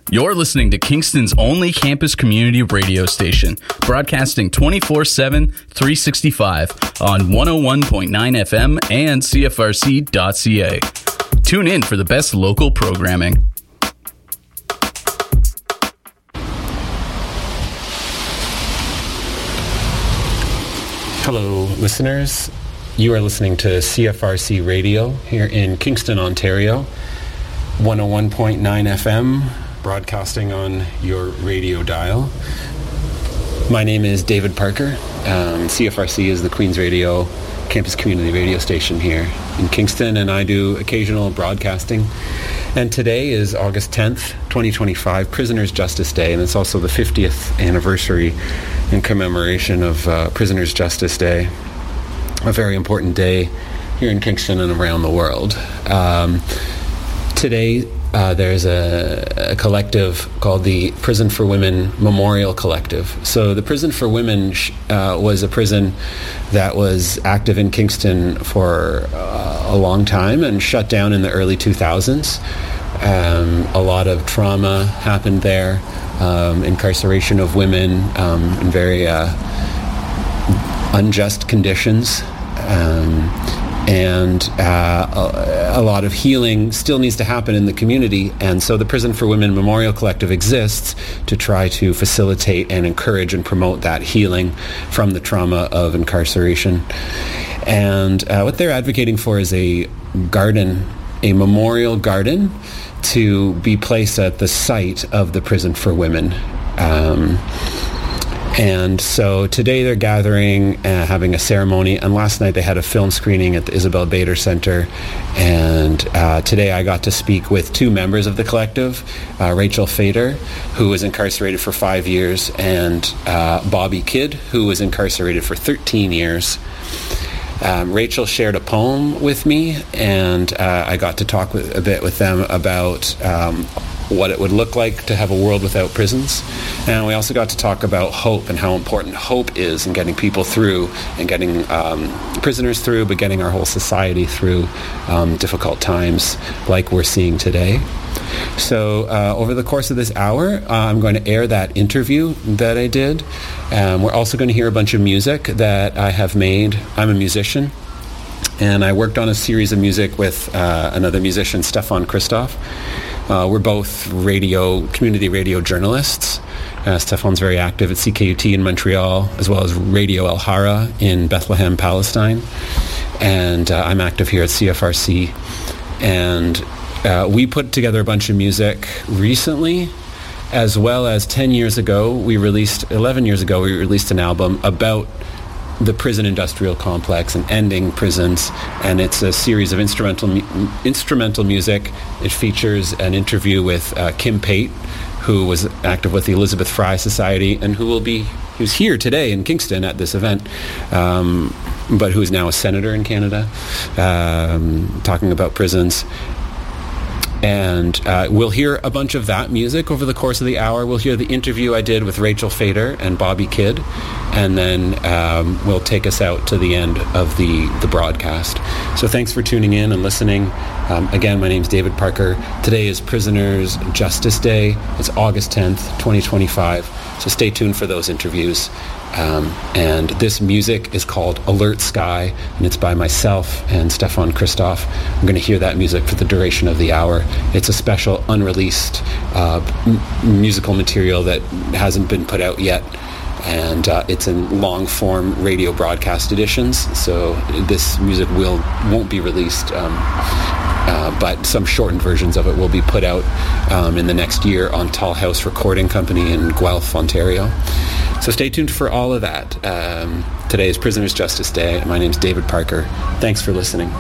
You're listening to Kingston's only campus community radio station, broadcasting 24/7, 365 on 101.9 FM and CFRC.ca. Tune in for the best local programming. Hello, listeners. You are listening to CFRC Radio here in Kingston, Ontario, 101.9 FM, broadcasting on your radio dial. My name is David Parker. CFRC is the Queen's Radio campus community radio station here in Kingston, and I do occasional broadcasting. And today is August 10th, 2025, Prisoners' Justice Day, and it's also the 50th anniversary in commemoration of Prisoners' Justice Day, a very important day here in Kingston and around the world. Today, there's a collective called the Prison for Women Memorial Collective. So the Prison for Women was a prison that was active in Kingston for a long time and shut down in the early 2000s. A lot of trauma happened there, incarceration of women in very unjust conditions. And a lot of healing still needs to happen in the community. And so the Prison for Women Memorial Collective exists to try to facilitate and encourage and promote that healing from the trauma of incarceration. And what they're advocating for is a garden, a memorial garden to be placed at the site of the Prison for Women. And so today they're gathering, having a ceremony, and last night they had a film screening at the Isabel Bader Center. And today I got to speak with two members of the collective, Rachel Fader, who was incarcerated for 5 years, and Bobby Kidd, who was incarcerated for 13 years. Rachel shared a poem with me, and I got to talk a bit with them about what it would look like to have a world without prisons. And we also got to talk about hope and how important hope is in getting people through and getting prisoners through, but getting our whole society through difficult times like we're seeing today. So over the course of this hour, I'm going to air that interview that I did. We're also going to hear a bunch of music that I have made. I'm a musician, and I worked on a series of music with another musician, Stefan Christoph. We're both community radio journalists. Stefan's very active at CKUT in Montreal, as well as Radio El Hara in Bethlehem, Palestine. And I'm active here at CFRC. And we put together a bunch of music recently, as well as 11 years ago, we released an album about the prison industrial complex and ending prisons, and it's a series of instrumental music. It features an interview with Kim Pate, who was active with the Elizabeth Fry Society and who's here today in Kingston at this event, but who is now a senator in Canada, talking about prisons. And we'll hear a bunch of that music over the course of the hour. We'll hear the interview I did with Rachel Fader and Bobby Kidd, and then we'll take us out to the end of the broadcast. So thanks for tuning in and listening. Again, my name's David Parker. Today is Prisoners' Justice Day. It's August 10th, 2025. So stay tuned for those interviews. And this music is called Alert Sky, and it's by myself and Stefan Christoph. I'm going to hear that music for the duration of the hour. It's a special unreleased musical material that hasn't been put out yet, and it's in long-form radio broadcast editions, so this music won't be released, but some shortened versions of it will be put out in the next year on Tall House Recording Company in Guelph, Ontario. So stay tuned for all of that. Today is Prisoners' Justice Day. My name's David Parker. Thanks for listening.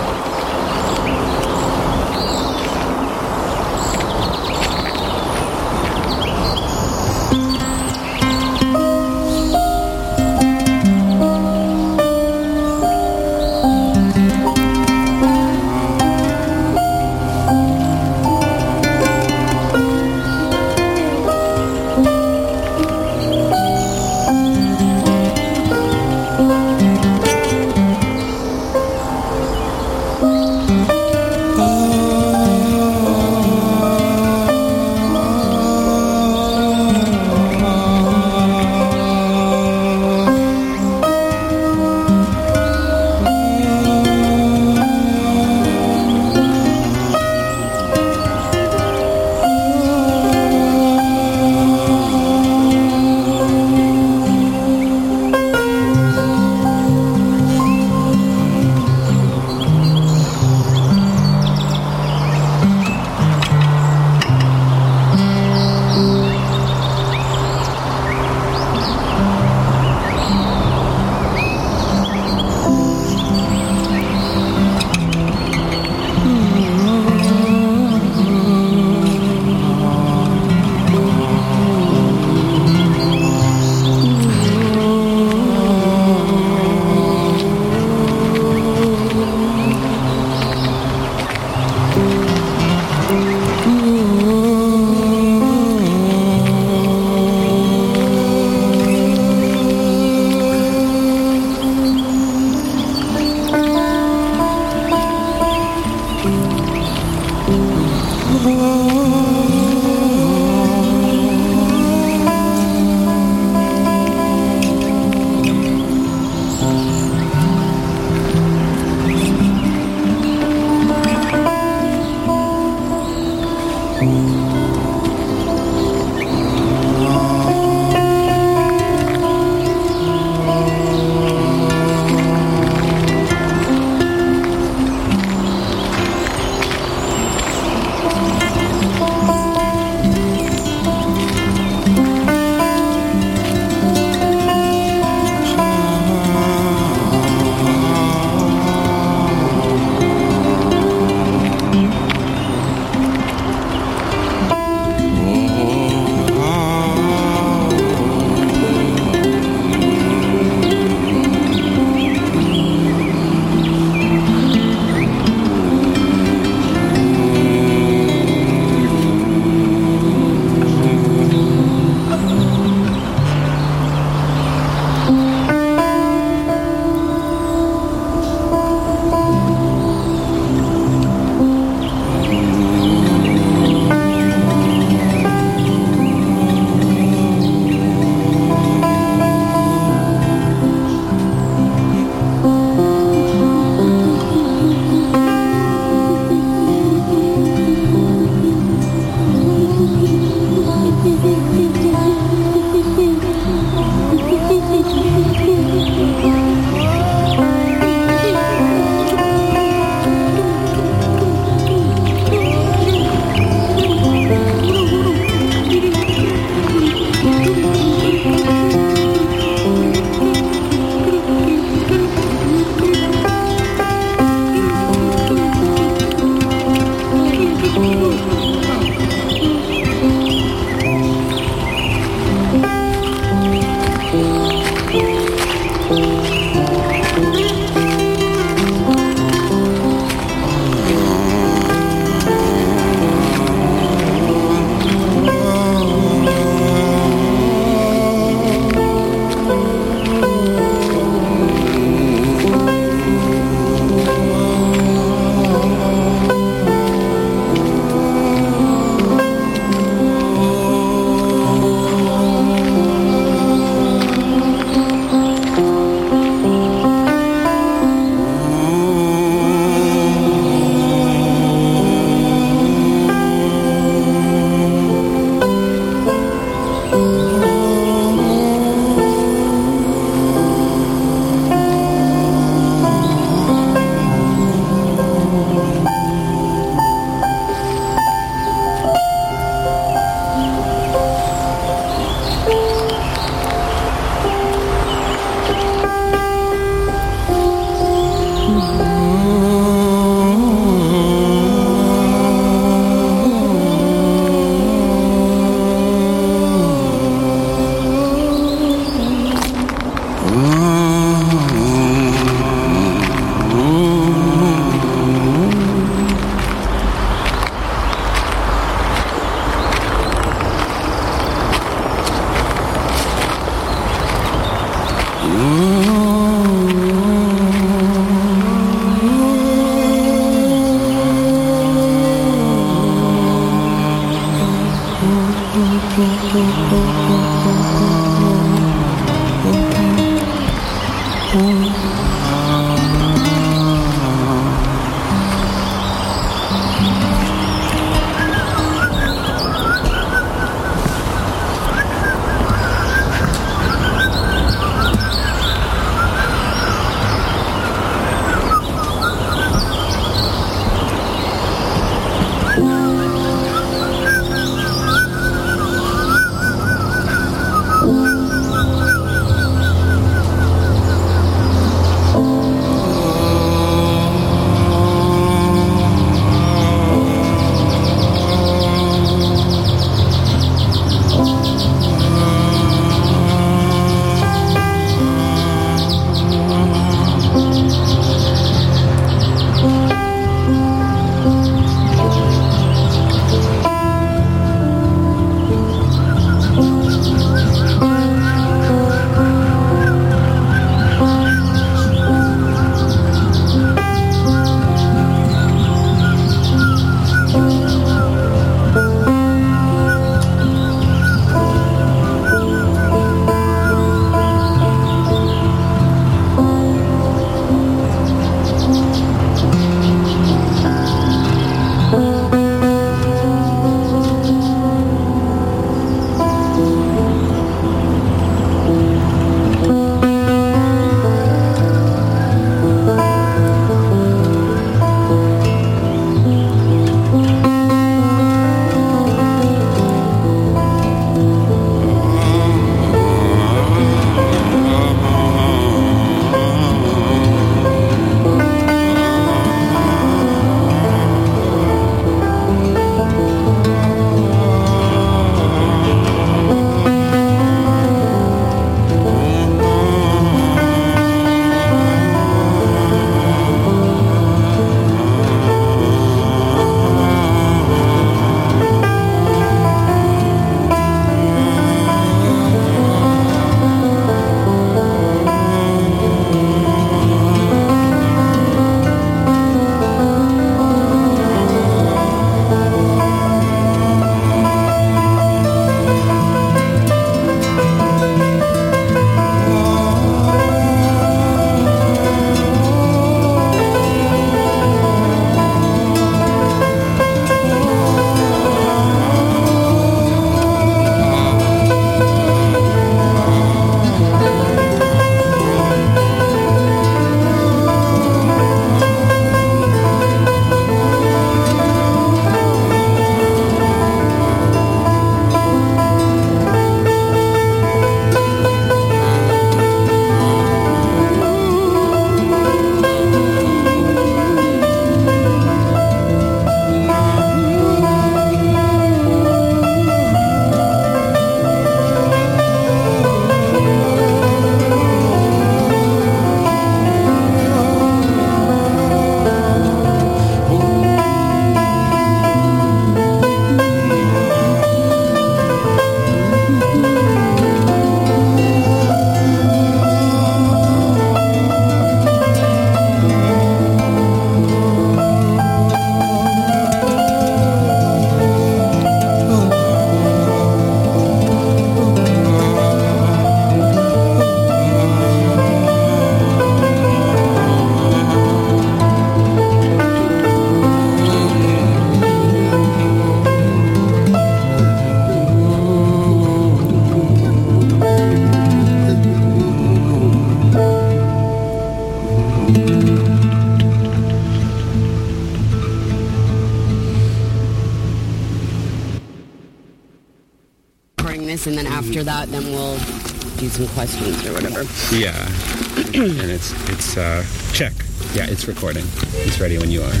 this, and then after that, then we'll do some questions or whatever. Yeah. And it's check. Yeah, it's recording. It's ready when you are.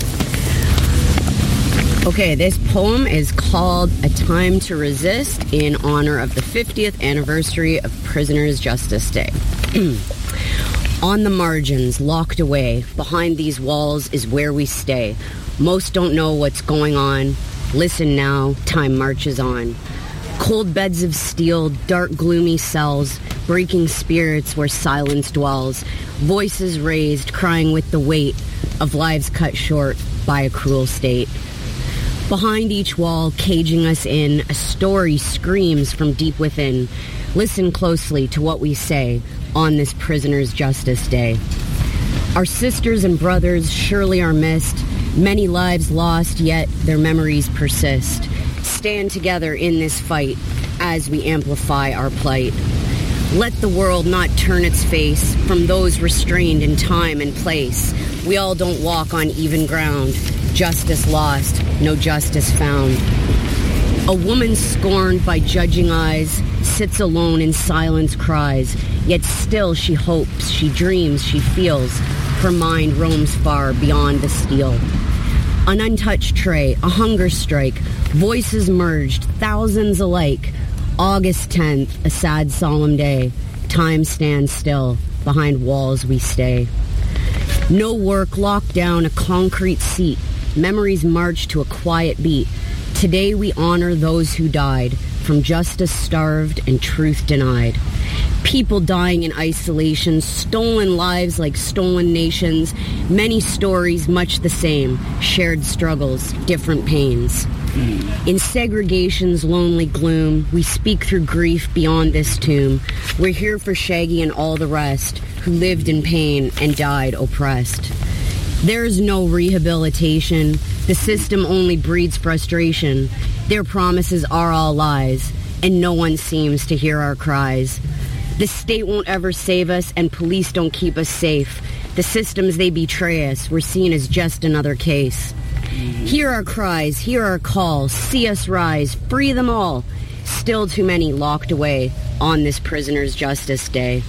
Okay, this poem is called A Time to Resist in honor of the 50th anniversary of Prisoners' Justice Day. On the margins, locked away, behind these walls is where we stay. Most don't know what's going on. Listen now, time marches on. Cold beds of steel, dark gloomy cells, breaking spirits where silence dwells. Voices raised, crying with the weight of lives cut short by a cruel state. Behind each wall, caging us in, a story screams from deep within. Listen closely to what we say on this Prisoners' Justice Day. Our sisters and brothers surely are missed, many lives lost, yet their memories persist. Stand together in this fight as we amplify our plight. Let the world not turn its face from those restrained in time and place. We all don't walk on even ground. Justice lost, no justice found. A woman scorned by judging eyes sits alone in silence, cries. Yet still she hopes, she dreams, she feels. Her mind roams far beyond the steel. An untouched tray, a hunger strike, voices merged, thousands alike. August 10th, a sad solemn day. Time stands still, behind walls we stay. No work, locked down, a concrete seat. Memories march to a quiet beat. Today we honor those who died, from justice starved and truth denied. People dying in isolation, stolen lives like stolen nations. Many stories much the same, shared struggles, different pains. In segregation's lonely gloom, we speak through grief beyond this tomb. We're here for Shaggy and all the rest who lived in pain and died oppressed. There is no rehabilitation. The system only breeds frustration. Their promises are all lies, and no one seems to hear our cries. The state won't ever save us, and police don't keep us safe. The systems, they betray us. We're seen as just another case. Hear our cries, hear our calls, see us rise, free them all. Still too many locked away on this Prisoners' Justice Day.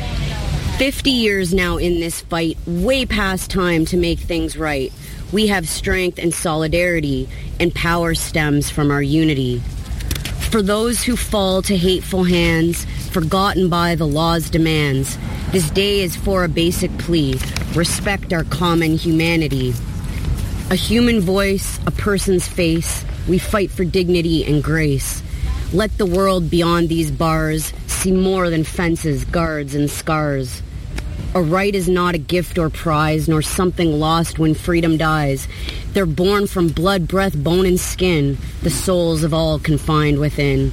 50 years now in this fight, way past time to make things right. We have strength and solidarity, and power stems from our unity. For those who fall to hateful hands, forgotten by the law's demands, this day is for a basic plea: respect our common humanity. A human voice, a person's face, we fight for dignity and grace. Let the world beyond these bars see more than fences, guards, and scars. A right is not a gift or prize, nor something lost when freedom dies. They're born from blood, breath, bone, and skin, the souls of all confined within.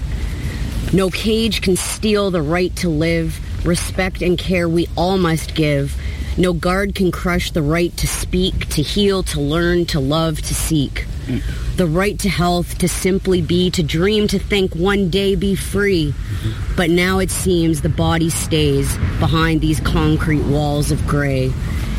No cage can steal the right to live. Respect and care we all must give. No guard can crush the right to speak, to heal, to learn, to love, to seek. The right to health, to simply be, to dream, to think, one day be free. But now it seems the body stays behind these concrete walls of gray.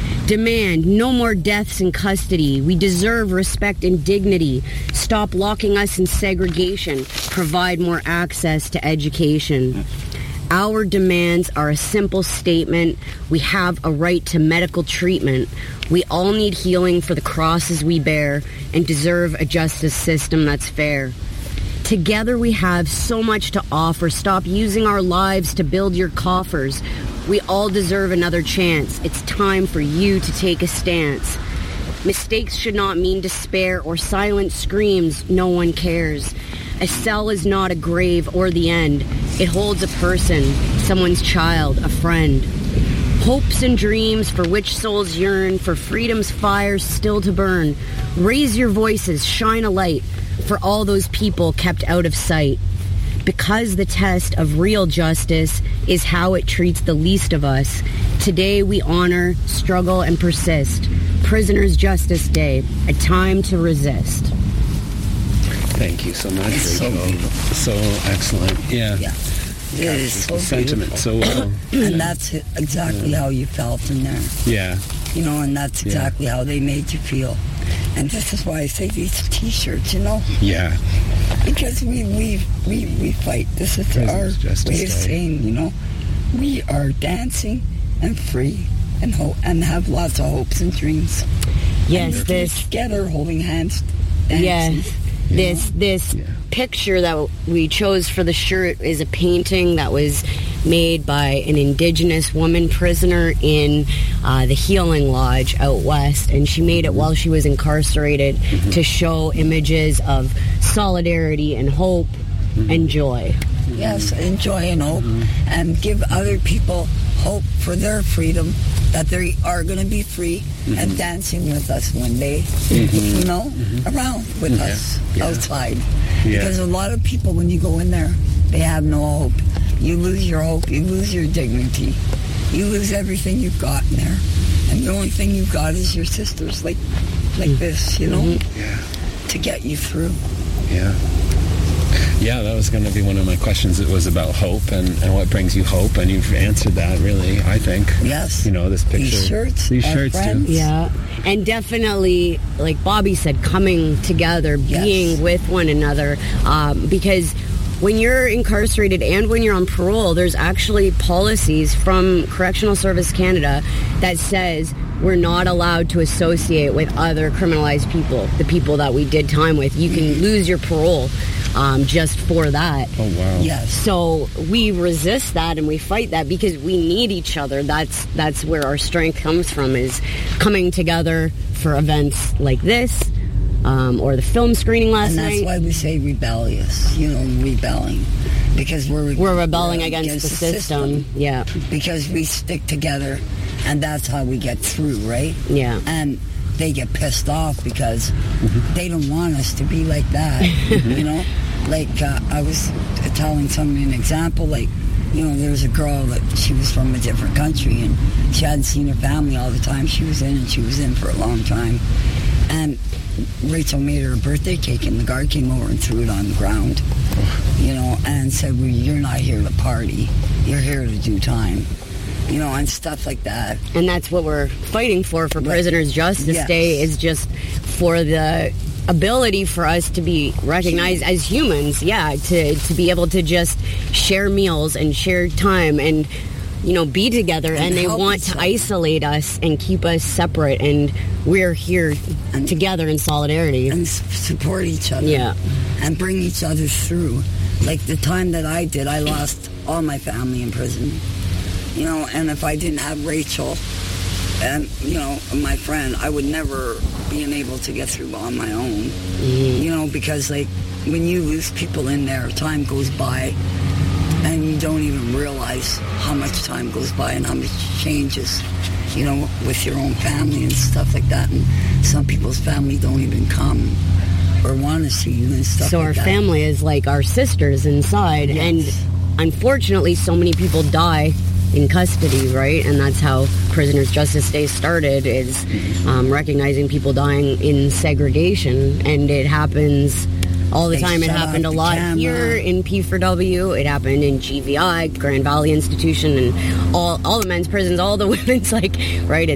Demand no more deaths in custody. We deserve respect and dignity. Stop locking us in segregation. Provide more access to education. Our demands are a simple statement. We have a right to medical treatment. We all need healing for the crosses we bear and deserve a justice system that's fair. Together we have so much to offer. Stop using our lives to build your coffers. We all deserve another chance. It's time for you to take a stance. Mistakes should not mean despair or silent screams. No one cares. A cell is not a grave or the end. It holds a person, someone's child, a friend. Hopes and dreams for which souls yearn, for freedom's fire still to burn. Raise your voices, shine a light for all those people kept out of sight. Because the test of real justice is how it treats the least of us. Today we honor, struggle, and persist. Prisoners' Justice Day, a time to resist. Thank you so much, Rachel. So excellent. Yeah. It is so sentiment beautiful. so well. And that's exactly how you felt in there. Yeah. You know, and that's exactly how they made you feel. And this is why I say these T-shirts, you know. Yeah. Because we fight. This is our Prisoners Justice way of Day. saying, we are dancing and free and hope and have lots of hopes and dreams. Yes, and this together holding hands. Dancing, this picture that we chose for the shirt is a painting that was made by an Indigenous woman prisoner in the Healing Lodge out west, and she made it while she was incarcerated to show images of solidarity and hope and joy. Yes, and joy and hope, and give other people hope for their freedom, that they are going to be free and dancing with us one day, around with us outside. Yeah. Because a lot of people, when you go in there, they have no hope. You lose your hope, you lose your dignity, you lose everything you've got in there. And the only thing you've got is your sisters like this, to get you through. Yeah. Yeah, that was going to be one of my questions. It was about hope and what brings you hope, and you've answered that, really, I think. Yes. This picture. These are shirts too. Yeah, and definitely, like Bobby said, coming together, being with one another, because when you're incarcerated and when you're on parole, there's actually policies from Correctional Service Canada that says we're not allowed to associate with other criminalized people, the people that we did time with. You can lose your parole just for that. Oh, wow. Yes. So we resist that and we fight that because we need each other. That's where our strength comes from, is coming together for events like this, or the film screening last night. And that's why we say rebellious, rebelling. Because we're rebelling against the system. Yeah. Because we stick together, and that's how we get through, right? Yeah. And they get pissed off because they don't want us to be like that, Like, I was telling somebody an example, there's a girl that she was from a different country, and she hadn't seen her family all the time she was in, and she was in for a long time. And Rachel made her a birthday cake, and the guard came over and threw it on the ground, and said, well, you're not here to party, you're here to do time. And stuff like that. And that's what we're fighting for Prisoners Justice Day, is just for the ability for us to be recognized as humans, to be able to just share meals and share time and, be together. And they want to isolate us and keep us separate, and we're here together in solidarity. And support each other. Yeah. And bring each other through. Like the time that I did, I lost all my family in prison. And if I didn't have Rachel and, my friend, I would never be able to get through on my own. Because, when you lose people in there, time goes by, and you don't even realize how much time goes by and how much changes, with your own family and stuff like that. And some people's family don't even come or want to see you and stuff so like that. So our family is like our sisters inside. Yes. And unfortunately, so many people die in custody, right? And that's how Prisoners Justice Day started, is recognizing people dying in segregation. And it happens all the time. It happened a lot here in P4W. It happened in GVI, Grand Valley Institution, and all the men's prisons, all the women's, right?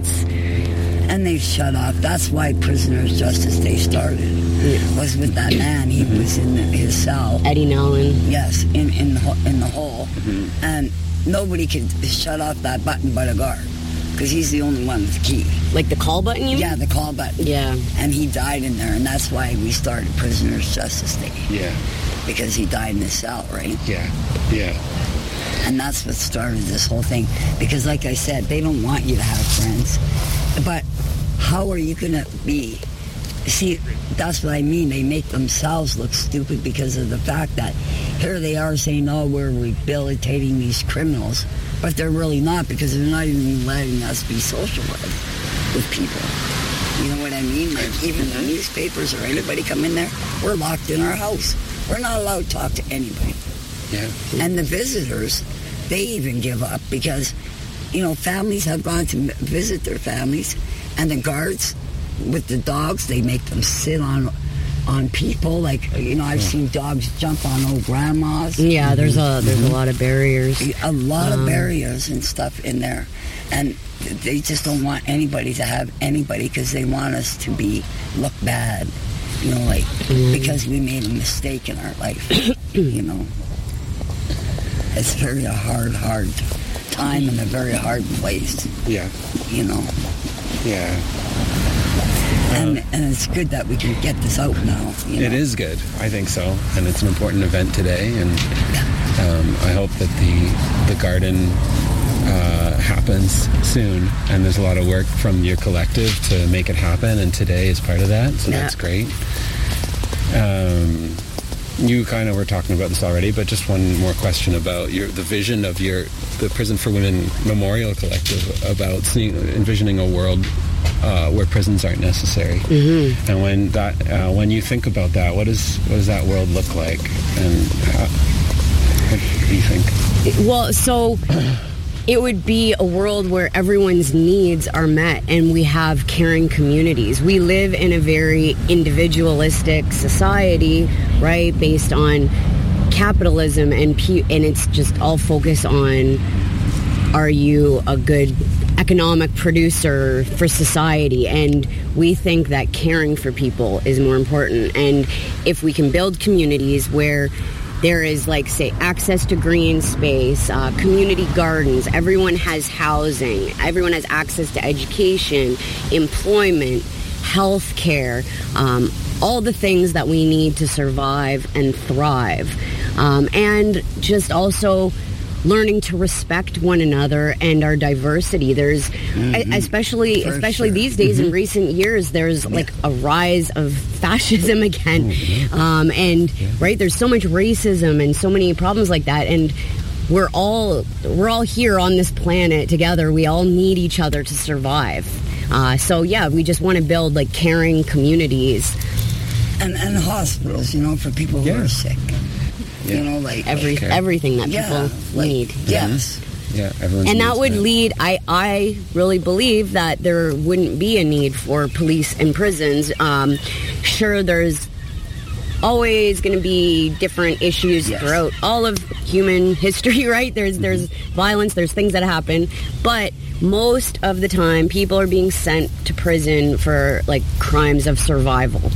And they've shut off. That's why Prisoners Justice Day started. Was with that man. He was in his cell. Eddie Nellen. Yes, in the hole. And nobody could shut off that button but a guard, because he's the only one with the key. Like the call button, you mean? Yeah, the call button. Yeah. And he died in there, and that's why we started Prisoners Justice Day. Yeah. Because he died in his cell, right? Yeah. Yeah. And that's what started this whole thing. Because like I said, they don't want you to have friends. But how are you going to be? See, that's what I mean. They make themselves look stupid because of the fact that here they are saying, oh, we're rehabilitating these criminals. But they're really not, because they're not even letting us be socialized with people. You know what I mean? Like, even the newspapers or anybody come in there, we're locked in our house. We're not allowed to talk to anybody. Yeah. And the visitors, they even give up because, families have gone to visit their families, and the guards with the dogs, they make them sit on people. I've seen dogs jump on old grandmas. Yeah, there's a lot of barriers. A lot of barriers and stuff in there. And they just don't want anybody to have anybody, because they want us to look bad. You know, like, because we made a mistake in our life, you know. It's very hard time and a very hard place. Yeah. You know. Yeah. And it's good that we can get this out now. You know? It is good. I think so. And it's an important event today. And I hope that the garden happens soon. And there's a lot of work from your collective to make it happen. And today is part of that. So that's great. You kind of were talking about this already, but just one more question about the vision of the Prison for Women Memorial Collective about envisioning a world where prisons aren't necessary. Mm-hmm. And when you think about that, what does that world look like? And what do you think? Well, so it would be a world where everyone's needs are met and we have caring communities. We live in a very individualistic society, right, based on capitalism, and it's just all focused on, are you a good economic producer for society? And we think that caring for people is more important. And if we can build communities where there is, like, say, access to green space, community gardens, everyone has housing, everyone has access to education, employment, health care, all the things that we need to survive and thrive. And just also learning to respect one another and our diversity. There's, especially these days, in recent years, there's like a rise of fascism again. And right, there's so much racism and so many problems like that. And we're all here on this planet together. We all need each other to survive. So yeah, we just want to build like caring communities. And hospitals, you know, for people who are sick. You know, like everything that people need. Yes. Yeah, everyone's and that would lead, I really believe that there wouldn't be a need for police in prisons. Sure, there's always going to be different issues throughout all of human history, right? There's violence, there's things that happen, but most of the time people are being sent to prison for like crimes of survival,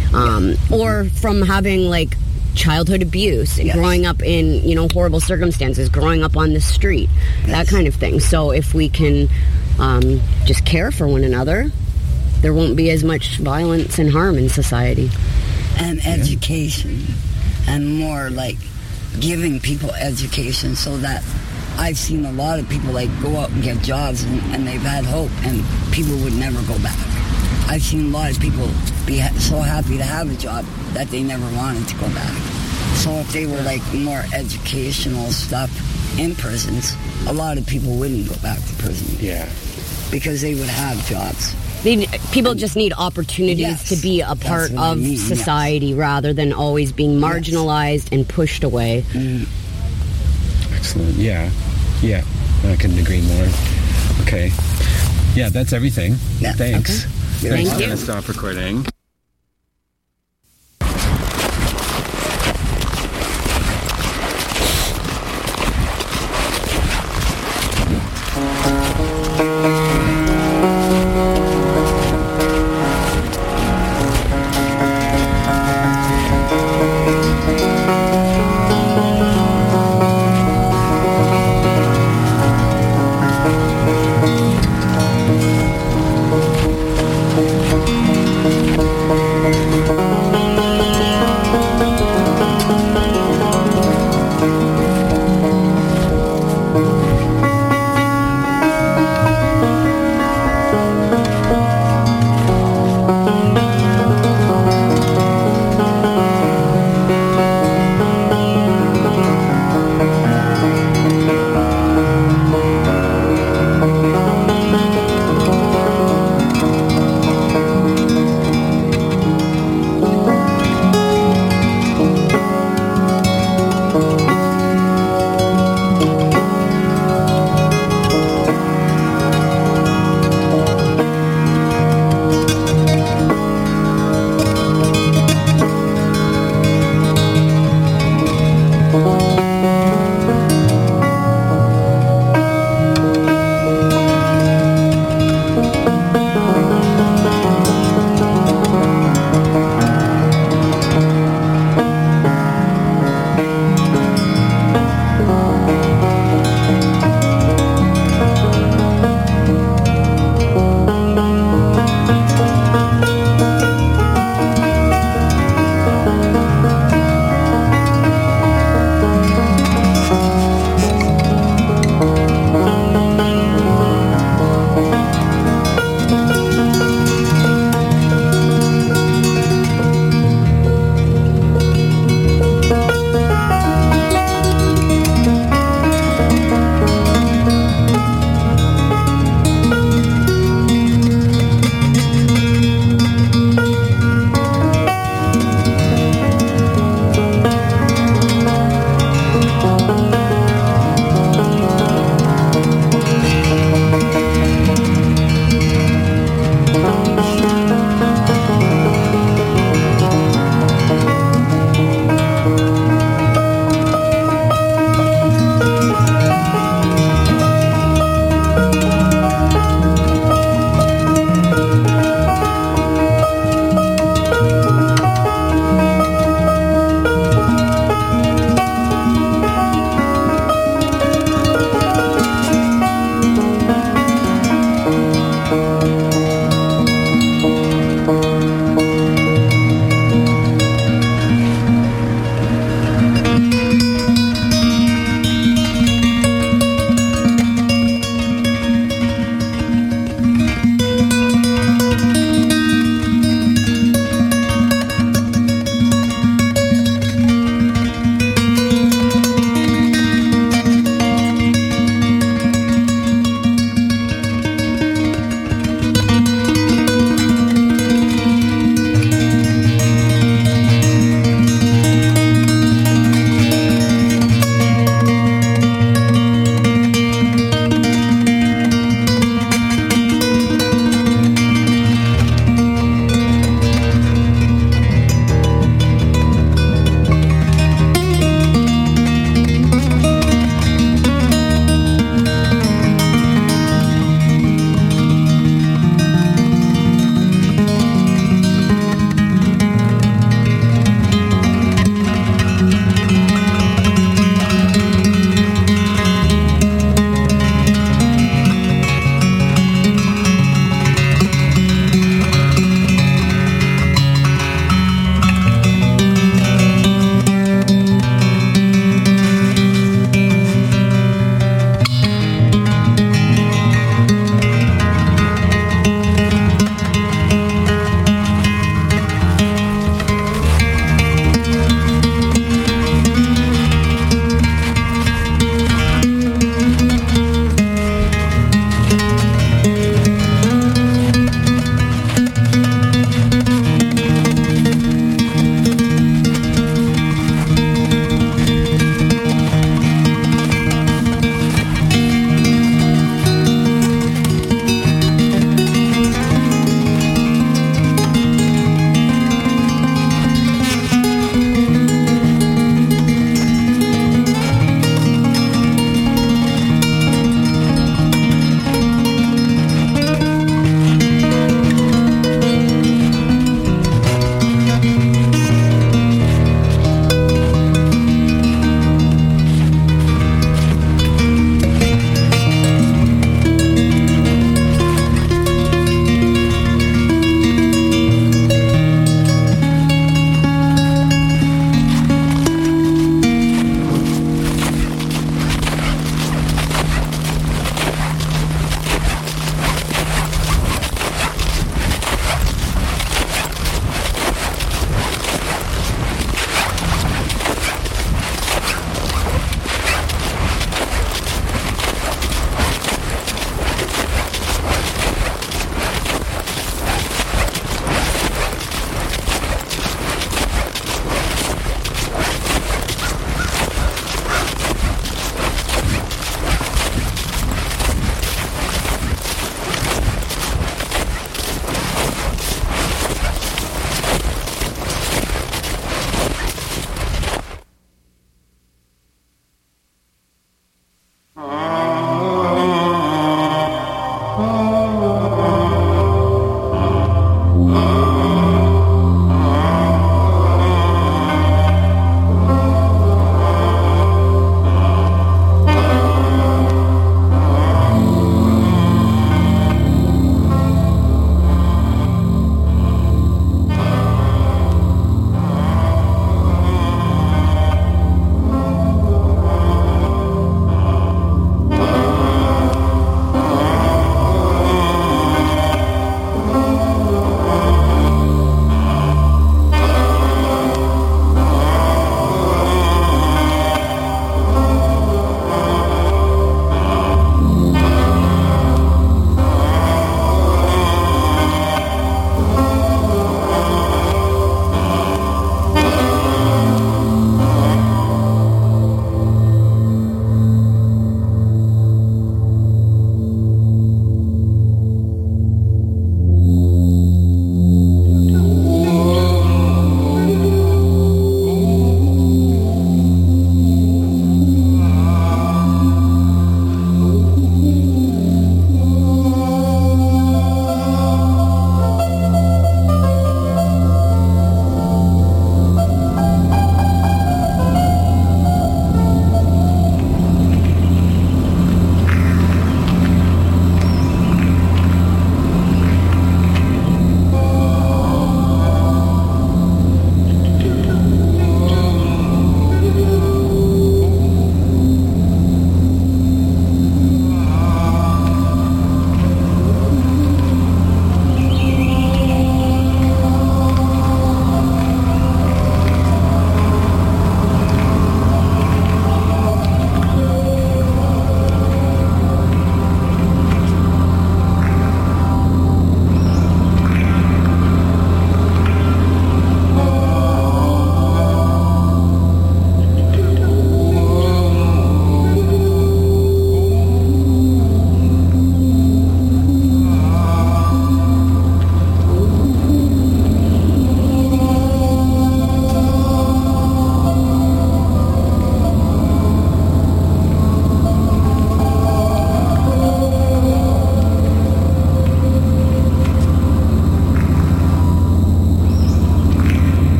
or from having like childhood abuse, growing up in, you know, horrible circumstances, growing up on the street, that kind of thing. So if we can just care for one another, there won't be as much violence and harm in society. And education, and more like giving people education, so that I've seen a lot of people like go out and get jobs and they've had hope and people would never go back. I've seen a lot of people be so happy to have a job that they never wanted to go back. So if they were like more educational stuff in prisons, a lot of people wouldn't go back to prison. Yeah. Because they would have jobs. People just need opportunities to be a part of society rather than always being marginalized and pushed away. Excellent. Yeah. I couldn't agree more. Okay. Yeah, that's everything. Thanks. Okay. Thank you. I'm going to stop recording.